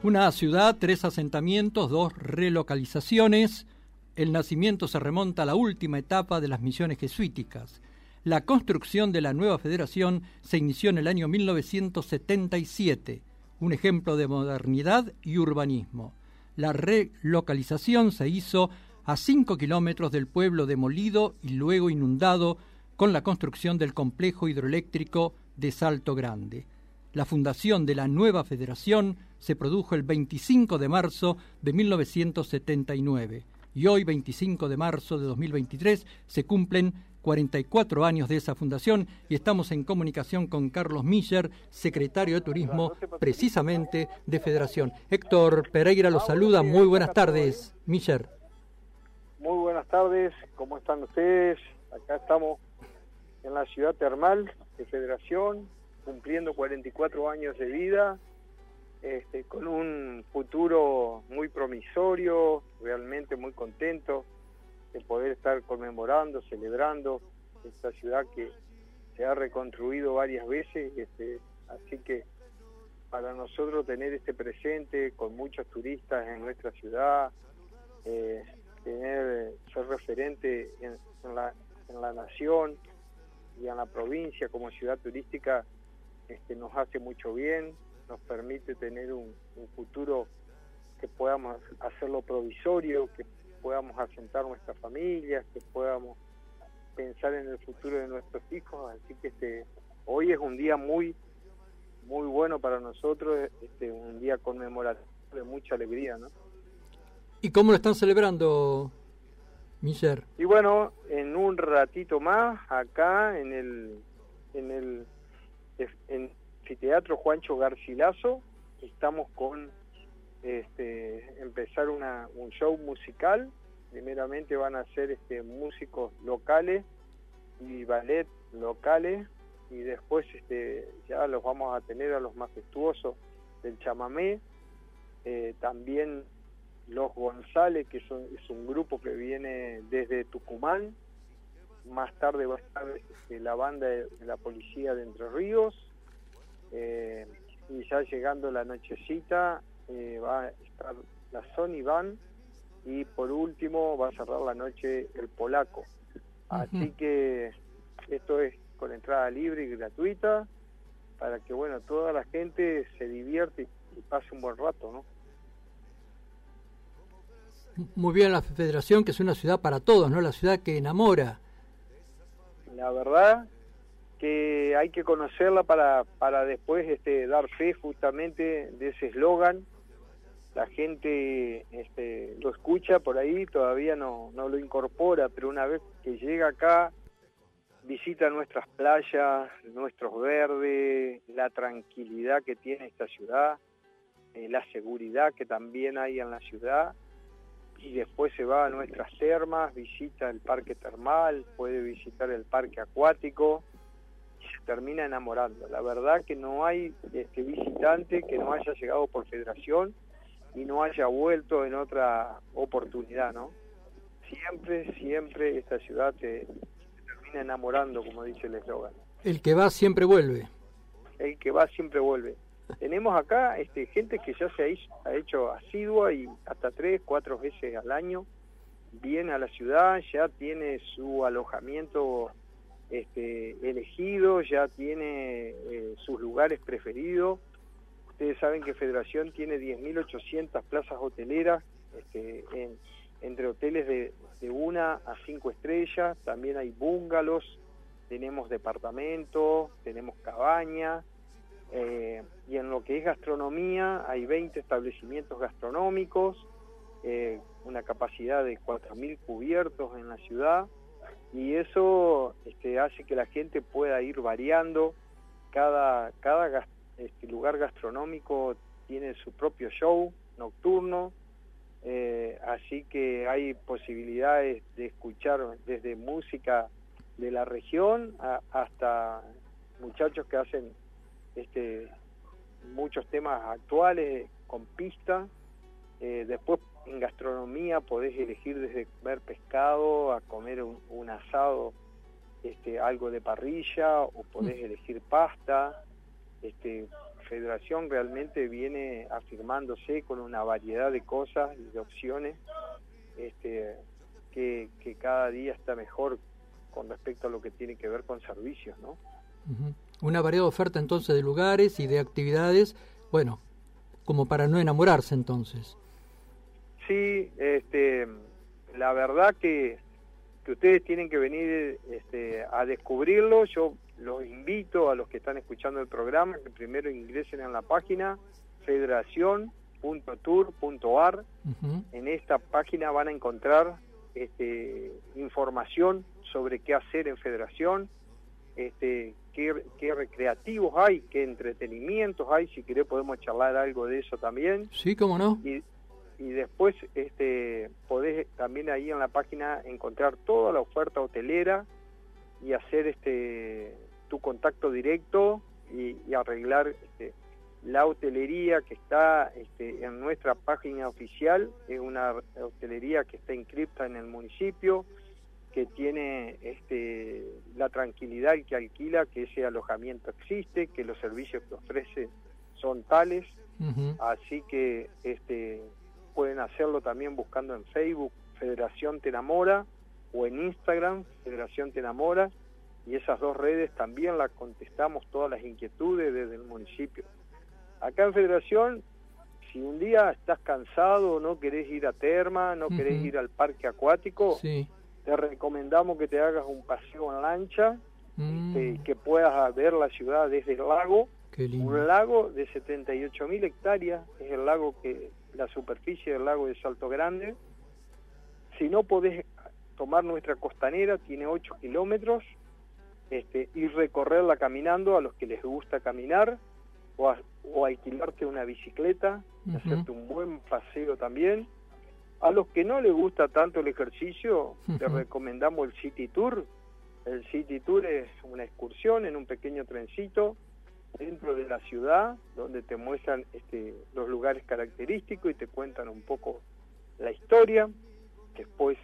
Una ciudad, 3 asentamientos, 2 relocalizaciones. El nacimiento se remonta a la última etapa de las misiones jesuíticas. La construcción de la nueva federación se inició en el año 1977, un ejemplo de modernidad y urbanismo. La relocalización se hizo a 5 kilómetros del pueblo demolido y luego inundado con la construcción del complejo hidroeléctrico de Salto Grande. La fundación de la nueva federación se produjo el 25 de marzo de 1979 y hoy, 25 de marzo de 2023, se cumplen 44 años de esa fundación y estamos en comunicación con Carlos Miller, secretario de Turismo, precisamente de Federación. Héctor Pereira los saluda. Muy buenas tardes, Miller. Muy buenas tardes, ¿cómo están ustedes? Acá estamos en la ciudad termal de Federación, cumpliendo 44 años de vida, con un futuro muy promisorio, realmente muy contento de poder estar conmemorando, celebrando esta ciudad que se ha reconstruido varias veces, así que para nosotros tener este presente con muchos turistas en nuestra ciudad, ser referente en la nación y en la provincia como ciudad turística, nos hace mucho bien, nos permite tener un futuro que podamos hacerlo provisorio, que podamos asentar nuestras familias, que podamos pensar en el futuro de nuestros hijos, así que hoy es un día muy muy bueno para nosotros, un día conmemorativo de mucha alegría, ¿no? ¿Y cómo lo están celebrando, Miller? Y bueno, en un ratito más, acá en el anfiteatro Juancho Garcilaso, estamos con empezar un show musical. Primeramente van a ser músicos locales y ballet locales, y después ya los vamos a tener a los majestuosos del chamamé, también Los González, que es un grupo que viene desde Tucumán. Más tarde va a estar la banda de la policía de Entre Ríos, y ya llegando la nochecita va a estar la Sony Band, y por último va a cerrar la noche el Polaco. Así que esto es con entrada libre y gratuita para que toda la gente se divierte y pase un buen rato, ¿no? Muy bien, la Federación, que es una ciudad para todos, ¿no? La ciudad que enamora. La verdad que hay que conocerla para después dar fe justamente de ese eslogan. La gente lo escucha por ahí, todavía no lo incorpora, pero una vez que llega acá, visita nuestras playas, nuestros verdes, la tranquilidad que tiene esta ciudad, la seguridad que también hay en la ciudad, y después se va a nuestras termas, visita el parque termal, puede visitar el parque acuático y se termina enamorando. La verdad que no hay visitante que no haya llegado por Federación y no haya vuelto en otra oportunidad, ¿no? Siempre esta ciudad te termina enamorando, como dice el eslogan. El que va siempre vuelve. El que va siempre vuelve. Tenemos acá gente que ya se ha hecho asidua y hasta 3-4 veces al año viene a la ciudad, ya tiene su alojamiento elegido, ya tiene sus lugares preferidos. Ustedes saben que Federación tiene 10.800 plazas hoteleras, entre hoteles de 1 a 5 estrellas, también hay bungalows, tenemos departamentos, tenemos cabañas, y en lo que es gastronomía hay 20 establecimientos gastronómicos, una capacidad de 4.000 cubiertos en la ciudad, y eso hace que la gente pueda ir variando. Cada lugar gastronómico tiene su propio show nocturno, así que hay posibilidades de escuchar desde música de la región hasta muchachos que hacen muchos temas actuales con pista. Después en gastronomía podés elegir desde comer pescado a comer un asado, algo de parrilla, o podés elegir pasta, Federación realmente viene afirmándose con una variedad de cosas y de opciones que cada día está mejor con respecto a lo que tiene que ver con servicios, ¿no? Uh-huh. Una variada oferta entonces de lugares y de actividades, bueno, como para no enamorarse entonces. Sí, la verdad que ustedes tienen que venir a descubrirlo. Yo los invito a los que están escuchando el programa que primero ingresen en la página federacion.tour.ar. Uh-huh. En esta página van a encontrar información sobre qué hacer en Federación, qué recreativos hay, qué entretenimientos hay. Si querés podemos charlar algo de eso también. Sí, cómo no. Y después podés también ahí en la página encontrar toda la oferta hotelera y hacer tu contacto directo y arreglar la hotelería que está en nuestra página oficial. Es una hotelería que está inscripta en el municipio, que tiene la tranquilidad y que alquila, que ese alojamiento existe, que los servicios que ofrece son tales. Uh-huh. Así que pueden hacerlo también buscando en Facebook Federación Te Enamora o en Instagram Federación Te Enamora, y esas dos redes también las contestamos todas las inquietudes desde el municipio. Acá en Federación, si un día estás cansado, no querés ir a terma, no querés ir al parque acuático, sí, te recomendamos que te hagas un paseo en lancha, que puedas ver la ciudad desde el lago. Qué lindo. Un lago de 78.000 hectáreas, es el lago la superficie del lago de Salto Grande. Si no podés tomar nuestra costanera, tiene 8 kilómetros, y recorrerla caminando a los que les gusta caminar, o alquilarte una bicicleta, Uh-huh. hacerte un buen paseo también. A los que no les gusta tanto el ejercicio, Uh-huh. les recomendamos el City Tour. El City Tour es una excursión en un pequeño trencito dentro de la ciudad, donde te muestran los lugares característicos y te cuentan un poco la historia. Después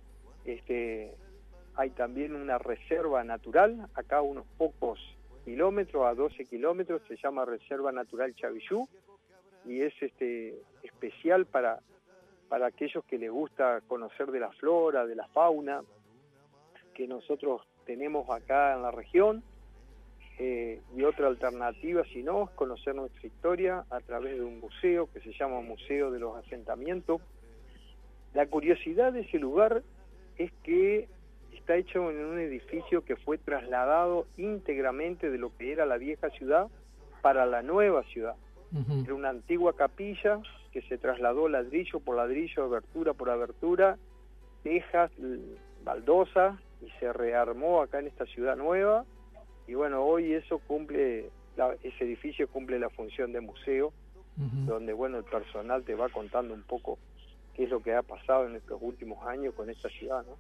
hay también una reserva natural, acá a unos pocos kilómetros, a 12 kilómetros, se llama Reserva Natural Chavillú, y es especial para aquellos que les gusta conocer de la flora, de la fauna, que nosotros tenemos acá en la región. Y otra alternativa, si no, es conocer nuestra historia a través de un museo que se llama Museo de los Asentamientos. La curiosidad de ese lugar es que está hecho en un edificio que fue trasladado íntegramente de lo que era la vieja ciudad para la nueva ciudad. Uh-huh. Era una antigua capilla que se trasladó ladrillo por ladrillo, abertura por abertura, tejas, baldosas, y se rearmó acá en esta ciudad nueva. Y bueno, hoy eso ese edificio cumple la función de museo, Uh-huh. donde bueno, el personal te va contando un poco qué es lo que ha pasado en estos últimos años con esta ciudad, ¿no?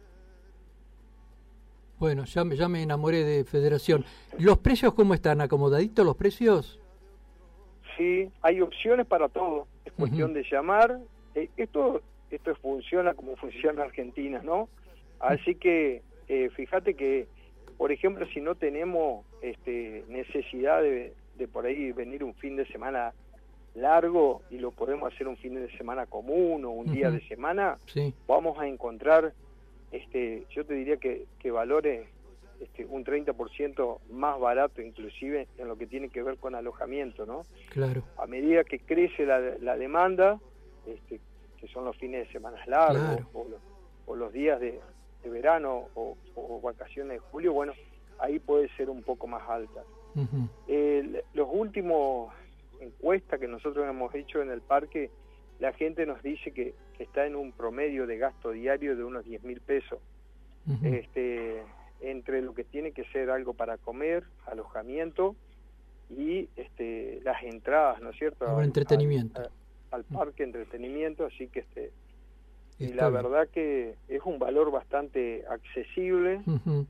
Bueno, ya me enamoré de Federación. ¿Los precios cómo están? ¿Acomodaditos los precios? Sí, hay opciones para todo. Es cuestión Uh-huh. de llamar. Esto funciona como funciona Argentina, ¿no? Así que fíjate que, por ejemplo, si no tenemos necesidad de por ahí venir un fin de semana largo y lo podemos hacer un fin de semana común o un Uh-huh. día de semana, Sí. vamos a encontrar, yo te diría que valores un 30% más barato, inclusive en lo que tiene que ver con alojamiento, ¿no? Claro. A medida que crece la demanda, que son los fines de semana largos, Claro. o los días de verano o vacaciones de julio, bueno, ahí puede ser un poco más alta. Uh-huh. Los últimos encuestas que nosotros hemos hecho en el parque, la gente nos dice que está en un promedio de gasto diario de unos 10.000 pesos. Uh-huh. Entre lo que tiene que ser algo para comer, alojamiento y las entradas, ¿no es cierto? Al entretenimiento. Al parque, entretenimiento, así que y Está la bien. verdad que es un valor bastante accesible, Uh-huh.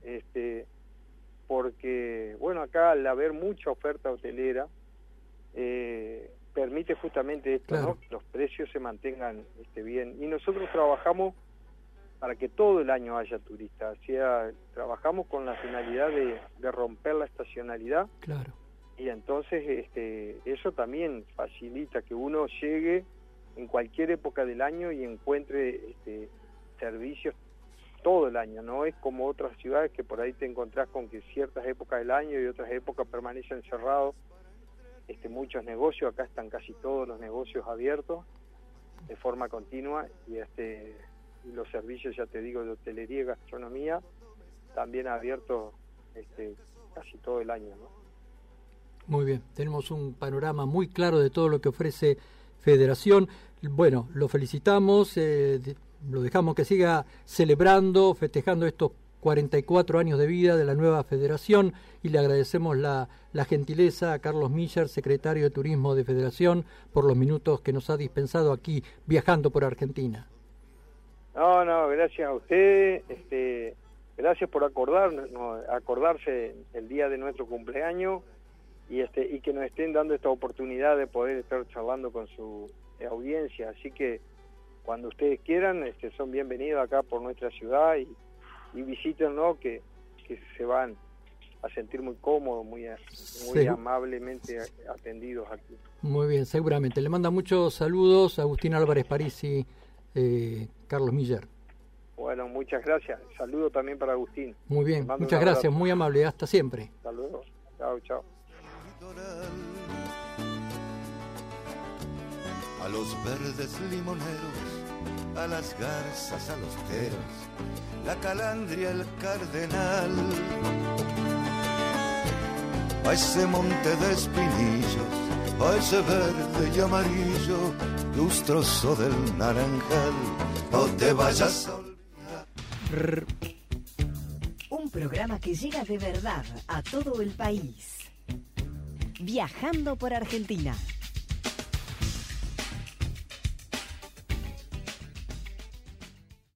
porque, bueno, acá al haber mucha oferta hotelera, permite justamente esto, Claro. ¿no? Que los precios se mantengan bien. Y nosotros trabajamos para que todo el año haya turistas, o sea, trabajamos con la finalidad de romper la estacionalidad. Claro. y entonces eso también facilita que uno llegue en cualquier época del año y encuentre servicios todo el año. No es como otras ciudades que por ahí te encontrás con que ciertas épocas del año y otras épocas permanecen cerrados muchos negocios. Acá están casi todos los negocios abiertos de forma continua, y los servicios, ya te digo, de hotelería y gastronomía también abiertos casi todo el año, ¿no? Muy bien, tenemos un panorama muy claro de todo lo que ofrece Federación. Bueno, lo felicitamos, lo dejamos que siga celebrando, festejando estos 44 años de vida de la nueva Federación, y le agradecemos la gentileza a Carlos Miller, secretario de Turismo de Federación, por los minutos que nos ha dispensado aquí viajando por Argentina. No, gracias a usted, gracias por acordarse el día de nuestro cumpleaños y que nos estén dando esta oportunidad de poder estar charlando con su audiencia. Así que cuando ustedes quieran, son bienvenidos acá por nuestra ciudad y visítennos, que se van a sentir muy cómodos, muy amablemente atendidos aquí. Muy bien, seguramente. Le manda muchos saludos a Agustín Álvarez Parisi, Carlos Miller. Bueno, muchas gracias. Saludo también para Agustín. Muy bien, muchas gracias, muy amable. Hasta siempre. Saludos. Chao. A los verdes limoneros, a las garzas, a los teros, la calandria, el cardenal, a ese monte de espinillos, a ese verde y amarillo, lustroso del naranjal, no te vayas a olvidar. Un programa que llega de verdad a todo el país. Viajando por Argentina.